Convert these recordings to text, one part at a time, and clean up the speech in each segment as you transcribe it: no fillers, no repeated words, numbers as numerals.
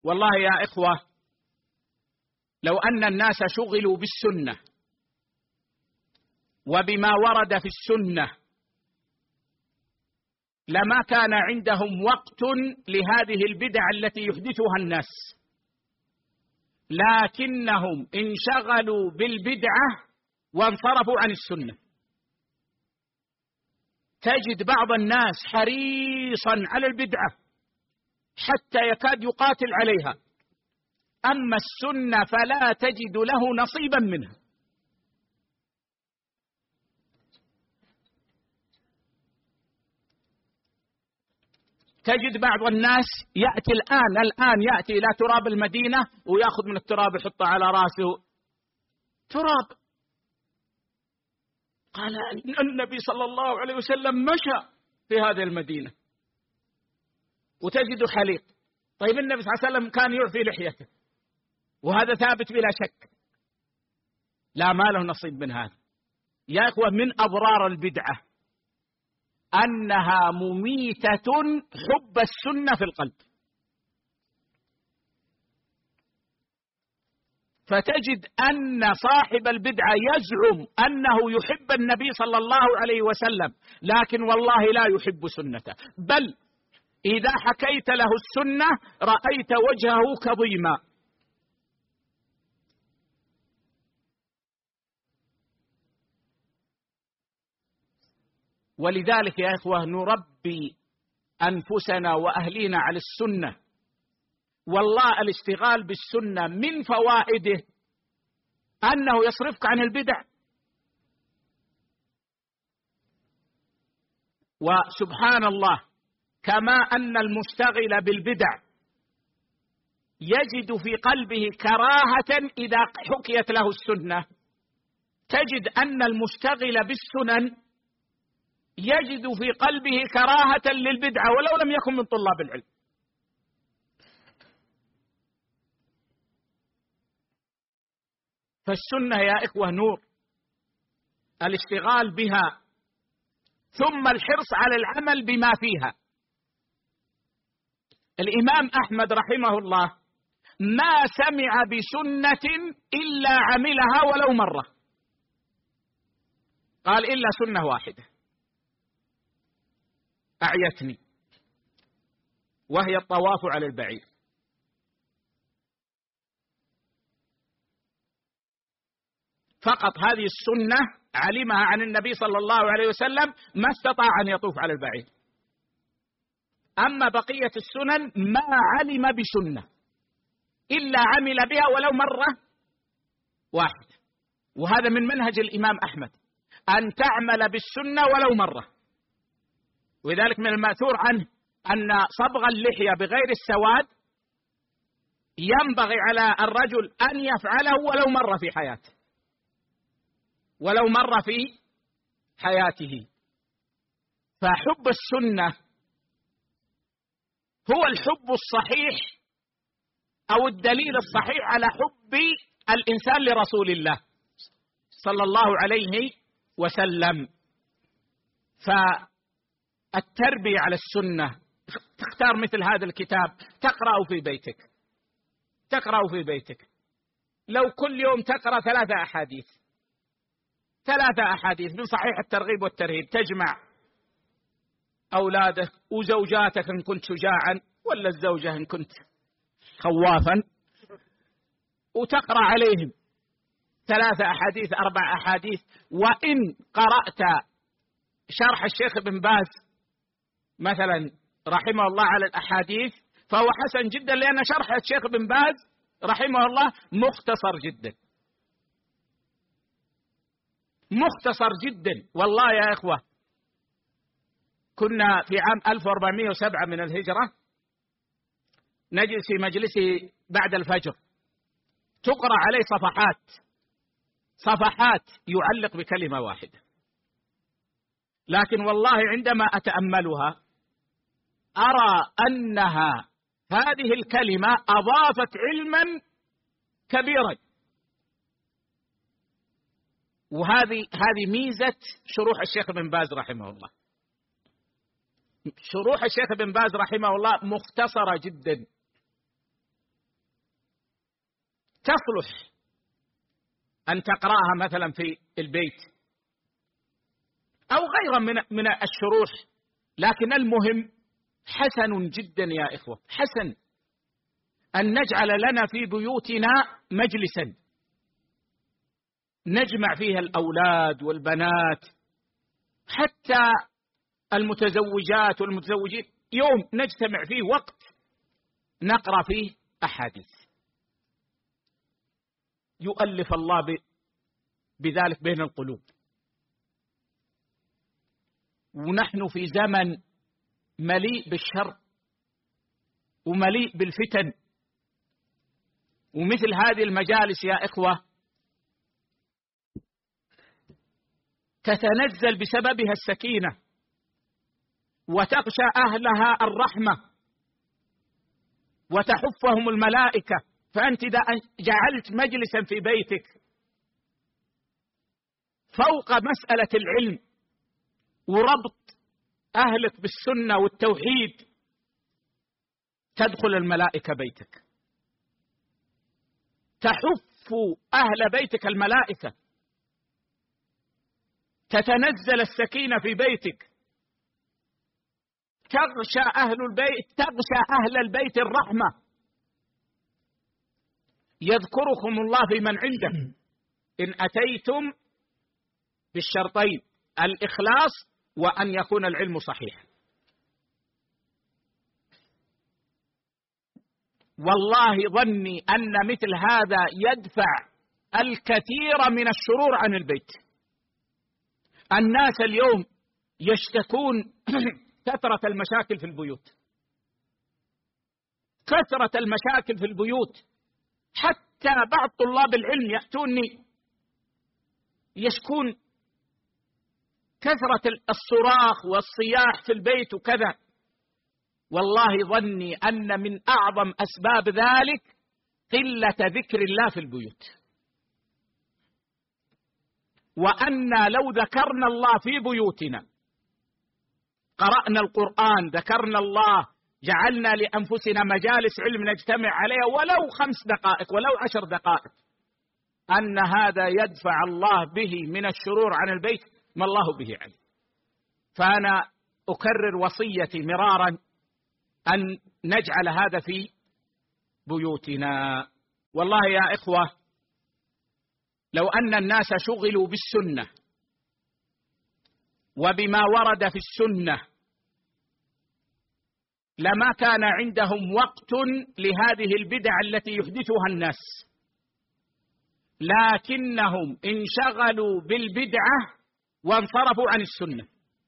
والله يا إخوة، لو أن الناس شغلوا بالسنة وبما ورد في السنة لما كان عندهم وقت لهذه البدع التي يحدثها الناس، لكنهم انشغلوا بالبدعة وانصرفوا عن السنة. تجد بعض الناس حريصا على البدعة حتى يكاد يقاتل عليها، أما السنة فلا تجد له نصيبا منها. تجد بعض الناس يأتي الآن يأتي إلى تراب المدينة ويأخذ من التراب يحطه على رأسه تراب. قال إن النبي صلى الله عليه وسلم مشى في هذه المدينة، وتجد حليق. طيب النبي صلى الله عليه وسلم كان يعفي لحيته، وهذا ثابت بلا شك. لا، ما له نصيب من هذا. يا إخوة، من أضرار البدعة أنها مميتة حب السنة في القلب. فتجد أن صاحب البدعة يزعم أنه يحب النبي صلى الله عليه وسلم، لكن والله لا يحب سنته، بل إذا حكيت له السنة رأيت وجهه كظيما. ولذلك يا إخوة نربي أنفسنا وأهلينا على السنة. والله الاشتغال بالسنة من فوائده أنه يصرفك عن البدع. وسبحان الله، كما أن المشتغل بالبدع يجد في قلبه كراهة إذا حكيت له السنة، تجد أن المشتغل بالسنن يجد في قلبه كراهة للبدعة ولو لم يكن من طلاب العلم. فالسنة يا إخوة نور، الاشتغال بها ثم الحرص على العمل بما فيها. الإمام أحمد رحمه الله ما سمع بسنة إلا عملها ولو مرة، قال إلا سنة واحدة أعيتني، وهي الطواف على البعير. فقط هذه السنة علمها عن النبي صلى الله عليه وسلم، ما استطاع أن يطوف على البعير. أما بقية السنن ما علم بسنة إلا عمل بها ولو مرة واحدة. وهذا من منهج الإمام أحمد، أن تعمل بالسنة ولو مرة. ولذلك من المأثور عنه أن صبغ اللحية بغير السواد ينبغي على الرجل أن يفعله ولو مرة في حياته، ولو مرة في حياته. فحب السنة هو الحب الصحيح أو الدليل الصحيح على حب الإنسان لرسول الله صلى الله عليه وسلم. فالتربية على السنة، تختار مثل هذا الكتاب تقرأه في بيتك، تقرأه في بيتك. لو كل يوم تقرأ 3 أحاديث من صحيح الترغيب والترهيب، تجمع أولادك وزوجاتك إن كنت شجاعا، ولا الزوجة إن كنت خوافا، وتقرأ عليهم 3 أحاديث 4 أحاديث. وإن قرأت شرح الشيخ ابن باز مثلا رحمه الله على الأحاديث فهو حسن جدا، لأن شرح الشيخ ابن باز رحمه الله مختصر جدا، مختصر جدا. والله يا إخوة، كنا في عام 1407 من الهجرة نجلس في مجلسه بعد الفجر، تقرأ عليه صفحات يعلق بكلمة واحدة، لكن والله عندما أتأملها أرى أنها هذه الكلمة أضافت علما كبيرا. وهذه ميزة شروح الشيخ ابن باز رحمه الله. شروح الشيخ ابن باز رحمه الله مختصرة جدا، تصلح أن تقرأها مثلا في البيت أو غيرها من الشروح، لكن المهم حسن جدا يا إخوة، حسن أن نجعل لنا في بيوتنا مجلسا نجمع فيها الأولاد والبنات، حتى المتزوجات والمتزوجين، يوم نجتمع فيه وقت نقرأ فيه أحاديث، يؤلف الله بذلك بين القلوب. ونحن في زمن مليء بالشر ومليء بالفتن، ومثل هذه المجالس يا إخوة تتنزل بسببها السكينة وتغشى أهلها الرحمة وتحفهم الملائكة. فأنت إذا جعلت مجلسا في بيتك فوق مسألة العلم وربط أهلك بالسنة والتوحيد، تدخل الملائكة بيتك، تحف أهل بيتك الملائكة، تتنزل السكينة في بيتك، تغشى أهل البيت الرحمة، يذكركم الله في من عنده إن أتيتم بالشرطين الإخلاص وأن يكون العلم صحيح. والله ظني أن مثل هذا يدفع الكثير من الشرور عن البيت. الناس اليوم يشتكون كثرة المشاكل في البيوت، كثرة المشاكل في البيوت، حتى بعض طلاب العلم يأتوني يشكون كثرة الصراخ والصياح في البيت وكذا. والله ظني أن من أعظم أسباب ذلك قلة ذكر الله في البيوت، وأن لو ذكرنا الله في بيوتنا، قرأنا القرآن، ذكرنا الله، جعلنا لأنفسنا مجالس علم نجتمع عليها ولو 5 دقائق ولو 10 دقائق، أن هذا يدفع الله به من الشرور عن البيت ما الله به علم. فأنا أكرر وصيتي مرارا أن نجعل هذا في بيوتنا. والله يا إخوة لو أن الناس شغلوا بالسنة وبما ورد في السنة لما كان عندهم وقت لهذه البدع التي يحدثها الناس، لكنهم انشغلوا بالبدعة وانصرفوا عن السنة.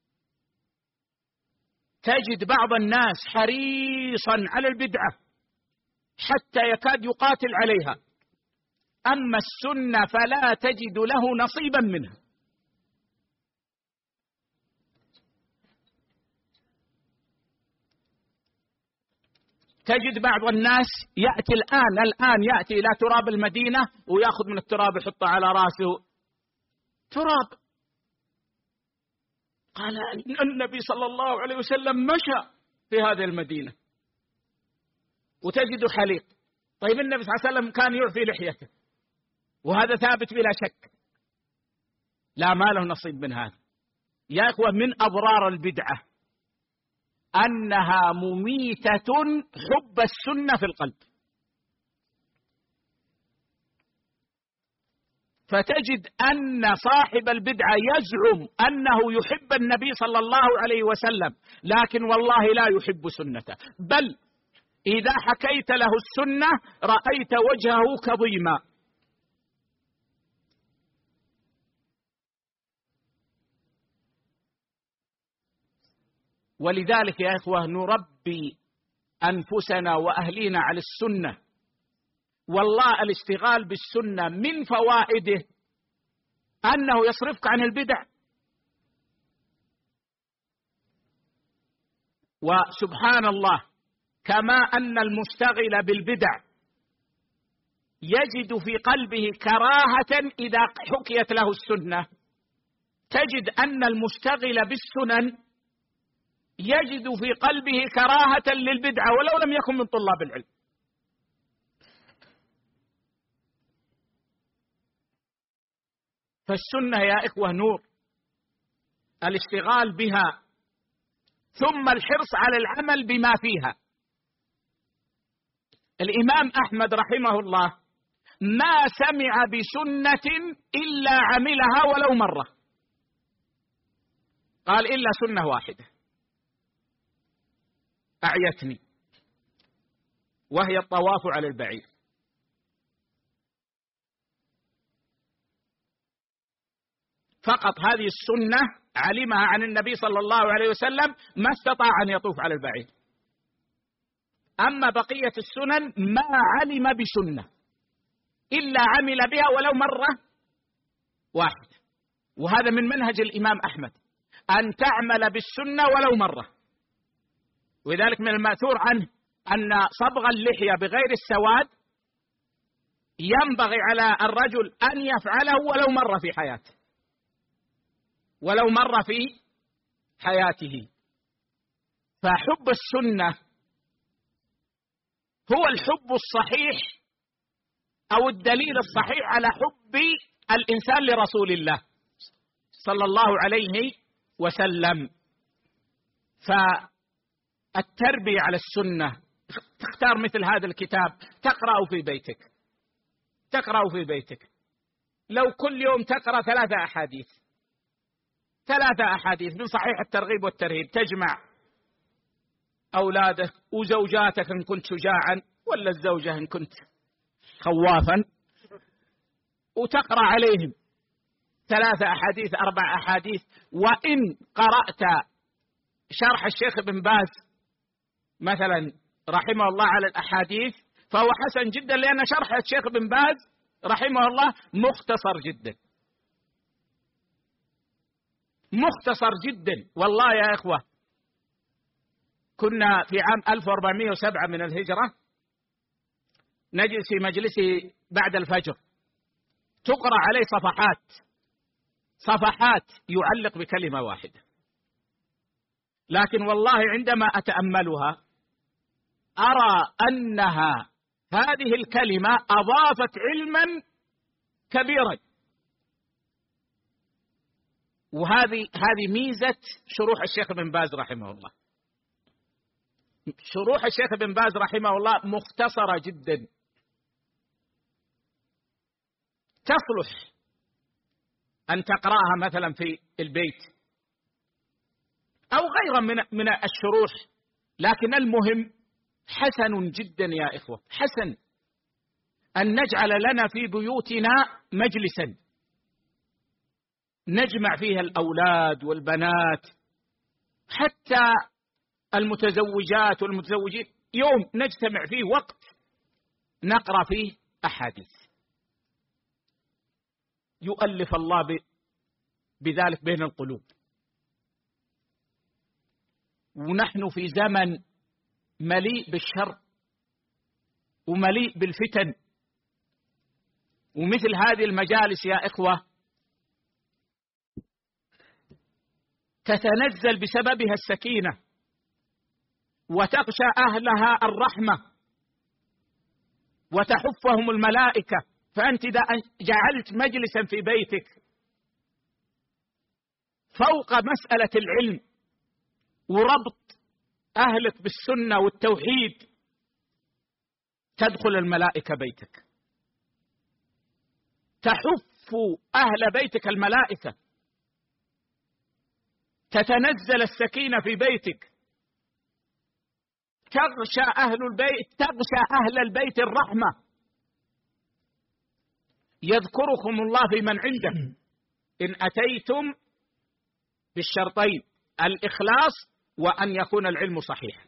تجد بعض الناس حريصا على البدعة حتى يكاد يقاتل عليها، أما السنة فلا تجد له نصيبا منها. تجد بعض الناس يأتي الآن يأتي إلى تراب المدينة ويأخذ من التراب يحطه على رأسه، تراب. قال النبي صلى الله عليه وسلم مشى في هذه المدينة، وتجد حليق. طيب النبي صلى الله عليه وسلم كان يعفي لحيته، وهذا ثابت بلا شك، لا ما له نصيب من هذا. يا أخوة من أضرار البدعة أنها مميتة حب السنة في القلب، فتجد أن صاحب البدعة يزعم أنه يحب النبي صلى الله عليه وسلم، لكن والله لا يحب سنته، بل إذا حكيت له السنة رأيت وجهه كظيما. ولذلك يا إخوة نربي أنفسنا وأهلينا على السنة. والله الاشتغال بالسنة من فوائده أنه يصرفك عن البدع. وسبحان الله كما أن المشتغل بالبدع يجد في قلبه كراهة إذا حكيت له السنة، تجد أن المشتغل بالسنن يجد في قلبه كراهة للبدعة ولو لم يكن من طلاب العلم. فالسنة يا إخوة نور، الاشتغال بها ثم الحرص على العمل بما فيها. الإمام أحمد رحمه الله ما سمع بسنة إلا عملها ولو مرة، قال إلا سنة واحدة أعيتني، وهي الطواف على البعير. فقط هذه السنة علمها عن النبي صلى الله عليه وسلم، ما استطاع أن يطوف على البعير. أما بقية السنن ما علم بسنة إلا عمل بها ولو مرة واحدة. وهذا من منهج الإمام أحمد، أن تعمل بالسنة ولو مرة. ولذلك من المأثور عنه أن صبغ اللحية بغير السواد ينبغي على الرجل أن يفعله ولو مرة في حياته، ولو مرة في حياته. فحب السنة هو الحب الصحيح أو الدليل الصحيح على حب الإنسان لرسول الله صلى الله عليه وسلم. فالتربية على السنة، تختار مثل هذا الكتاب تقرأه في بيتك، تقرأه في بيتك. لو كل يوم تقرأ 3 أحاديث من صحيح الترغيب والترهيب، تجمع أولادك وزوجاتك إن كنت شجاعا، ولا الزوجة إن كنت خوافا، وتقرأ عليهم 3 أحاديث 4 أحاديث. وإن قرأت شرح الشيخ ابن باز مثلا رحمه الله على الأحاديث فهو حسن جدا، لأن شرح الشيخ ابن باز رحمه الله مختصر جدا، مختصر جدا. والله يا إخوة كنا في عام 1407 من الهجرة نجلس في مجلسه بعد الفجر، تقرأ عليه صفحات يعلق بكلمة واحدة، لكن والله عندما أتأملها أرى أنها هذه الكلمة أضافت علما كبيرا. وهذه ميزة شروح الشيخ ابن باز رحمه الله. شروح الشيخ ابن باز رحمه الله مختصرة جدا، تصلح أن تقرأها مثلا في البيت أو غيرها من الشروح. لكن المهم حسن جدا يا إخوة، حسن أن نجعل لنا في بيوتنا مجلسا نجمع فيها الأولاد والبنات، حتى المتزوجات والمتزوجين، يوم نجتمع فيه وقت نقرأ فيه أحاديث، يؤلف الله بذلك بين القلوب. ونحن في زمن مليء بالشر ومليء بالفتن، ومثل هذه المجالس يا إخوة تتنزل بسببها السكينة وتغشى أهلها الرحمة وتحفهم الملائكة. فأنت إذا جعلت مجلسا في بيتك فوق مسألة العلم وربط أهلك بالسنة والتوحيد، تدخل الملائكة بيتك، تحف أهل بيتك الملائكة، تتنزل السكينة في بيتك، تغشى أهل البيت الرحمة، يذكركم الله في من عنده إن أتيتم بالشرطين الإخلاص وأن يكون العلم صحيح.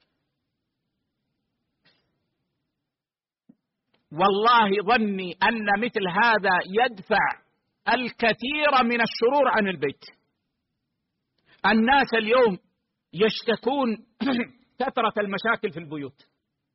والله ظني أن مثل هذا يدفع الكثير من الشرور عن البيت. الناس اليوم يشتكون كثرة المشاكل في البيوت،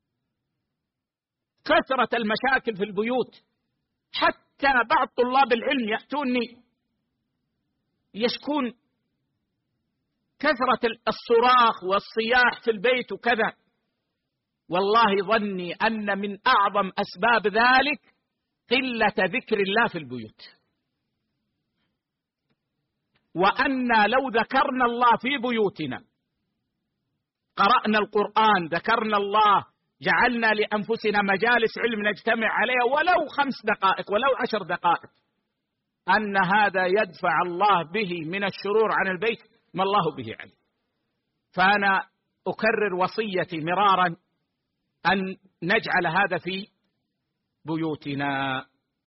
كثرة المشاكل في البيوت، حتى بعض طلاب العلم يأتوني يشكون كثرة الصراخ والصياح في البيت وكذا. والله ظني أن من أعظم أسباب ذلك قلة ذكر الله في البيوت. وأنا لو ذكرنا الله في بيوتنا، قرأنا القرآن، ذكرنا الله، جعلنا لأنفسنا مجالس علم نجتمع عليها ولو 5 دقائق ولو 10 دقائق، أن هذا يدفع الله به من الشرور عن البيت ما الله به عليم. فأنا أكرر وصيتي مرارا أن نجعل هذا في بيوتنا.